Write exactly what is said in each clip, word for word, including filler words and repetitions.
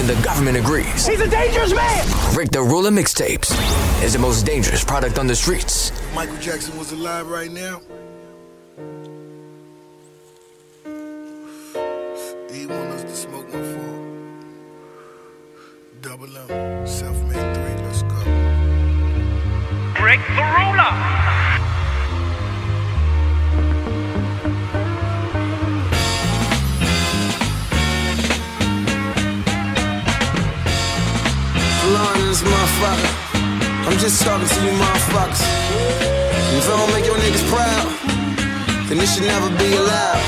Even the government agrees. He's a dangerous man! Rick the Ruler Mixtapes is the most dangerous product on the streets. If Michael Jackson was alive right now, he want us to smoke one for Double M, Self-Made three, let's go. Rick the Ruler! This motherfucker, I'm just talking to you motherfuckers. If I don't make your niggas proud, then this should never be allowed.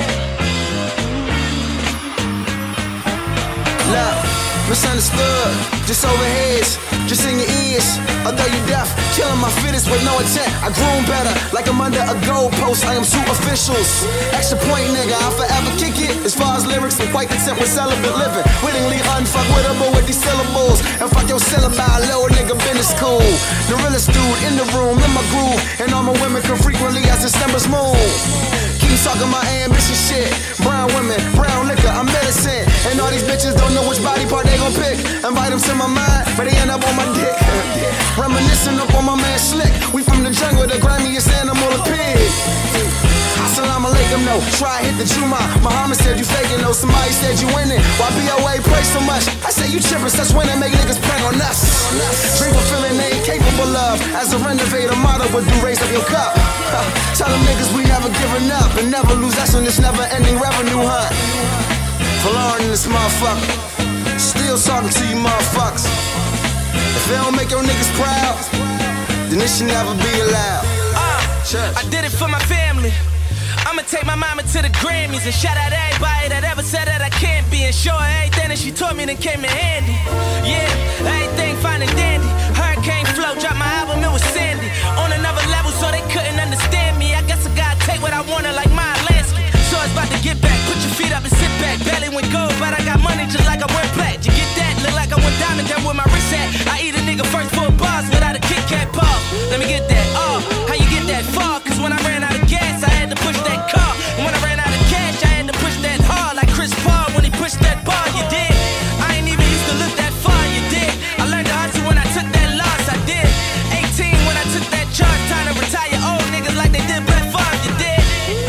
Love, misunderstood, just over heads, just in your ears. Although you deaf, killing my fittest with no intent. I groom better, like I'm under a goalpost. I am two officials. Extra point, nigga, I'll forever kick it. As far as lyrics, I'm quite content with celibate living. Willingly unfuckwittable with these syllables. And fuck your syllabi, low nigga, business cool. The realest dude in the room, in my groove. And all my women come frequently as December's moon. Keep talking my ambition shit. Brown women, brown liquor, I'm medicine. And all these bitches don't know which body part they gon' pick. Invite them to my mind, but they end up on my dick. Reminiscing up on my man Slick. We from the jungle, the grimiest animal, a pig. Assalamu alaikum, no. Try hit the Juma. Muhammad said you faking, no. Somebody said you winning. Why B O A pray so much? I say you trippin', such winning make niggas pray on us. Drink a feeling they ain't capable of. As a renovator model would do, raise up your cup. Tell them niggas we never giving up and never lose. That's on this never ending revenue hunt. For Lauren in this motherfucker. Still talking to you motherfuckers. If they don't make your niggas proud, then this should never be allowed. Uh, I did it for my family. I'ma take my mama to the Grammys and shout out everybody that ever said that I can't be. And show her everything that she taught me that came in handy. Yeah, everything fine and dandy. Hurricane Flow dropped my album, it was Sandy. On another level so they couldn't understand me. I guess I gotta take what I wanted like my Lansky. So it's about to get back, put your feet up and sit back. Belly went gold, but I got money just like I went black. You get that? Look like I went diamond, that where my wrist at. I eat a nigga first full bars without a Kit Kat paw. Let me get that, oh, how you get that far? Cause when I ran out of gas, I had to push that car. And when I ran out of cash, I had to push that hard. Like Chris Paul when he pushed that bar, you did. I ain't even used to look that far, you did. I learned to hustle when I took that loss, I did. eighteen when I took that charge, time to retire old niggas like they did Brett Favre, you did.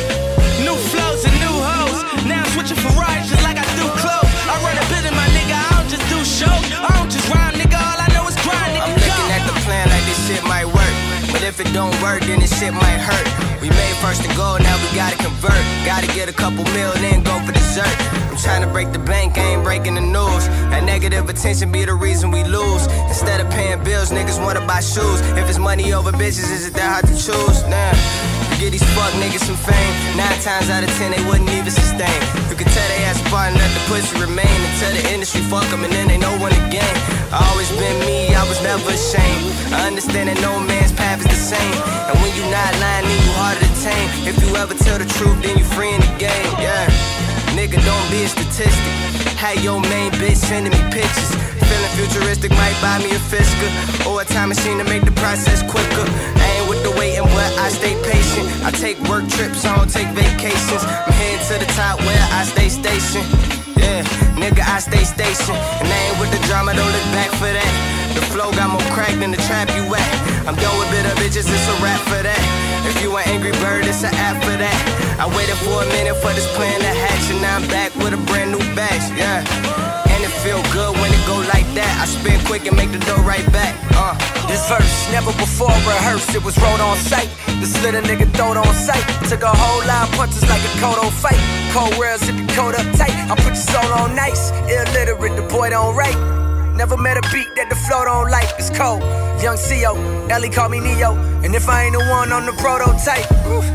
New flows and new hoes. Now I'm switching Ferraris just like I do clothes. I run a business, my nigga, I don't just do shows. I don't just rhyme, nigga, all I know is grind, nigga. I'm looking at the plan like this shit might work. But if it don't work, then this shit might hurt. We made first and goal, now we gotta convert. Gotta get a couple mil, then go for dessert. I'm trying to break the bank, I ain't breaking the news. That negative attention be the reason we lose. Instead of paying bills, niggas wanna buy shoes. If it's money over bitches, is it that hard to choose? Nah. You get these fuck niggas some fame. Nine times out of ten, they wouldn't even sustain. You can tell they ass apart and let the pussy remain. And tell the industry fuck them and then they know when again. I always been me, I was never ashamed. I understand that no man's path is the same. And when you not lying, then you harder to tame. If you ever tell the truth, then you free in the game, yeah. Nigga, don't be a statistic. Had your main bitch sending me pictures. Feeling futuristic, might buy me a Fisker or a time machine to make the process quicker. I ain't with the waiting, but I stay patient. I take work trips, I don't take vacations. I'm heading to the top where I stay stationed. Yeah, nigga, I stay stationed. And I ain't with the drama, don't look back for that. The flow got more crack than the trap you at. I'm done with bitter bitches, it's a rap for that. If you an angry bird, it's an app for that. I waited for a minute for this plan to hatch, and now I'm back with a brand new batch, yeah. And it feel good when it go like that. I spin quick and make the dough right back, uh. This verse, never before rehearsed, it was wrote on sight. The slit a nigga throat on sight. Took a whole line punches like a Kodo fight. Cold world, zip your coat up tight. I put your soul on nice. Illiterate, the boy don't write. Never met a beat that the flow don't like. It's cold. Young C O, Ellie call me Neo. And if I ain't the one on the prototype, oof.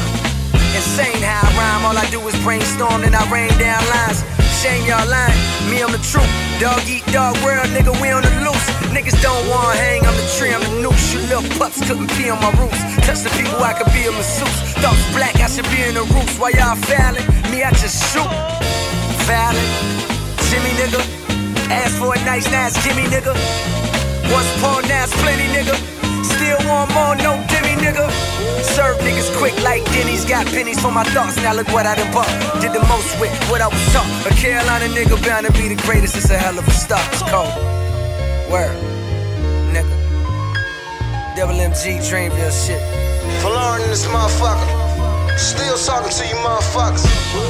Insane how I rhyme. All I do is brainstorm and I rain down lines. Shame y'all lying, me I'm the truth. Dog eat dog world, nigga, we on the loose. Niggas don't wanna hang, I'm the tree, I'm the noose. You little pups couldn't pee on my roots. Touch the people, I could be a masseuse. Thoughts black, I should be in the roots. While y'all fouling, me I just shoot. Fouling, Jimmy nigga. Ask for a nice, nice gimme nigga. Once upon now it's plenty nigga. still want more, no dimmy, nigga. Serve niggas quick like Denny's. Got pennies for my thoughts, now look what I done bought. Did the most with what I was taught. A Carolina nigga bound to be the greatest, it's a hell of a start. It's cold. Word, nigga. Double M G, Dreamville shit. Falarin in this motherfucker. Still talking to you motherfuckers.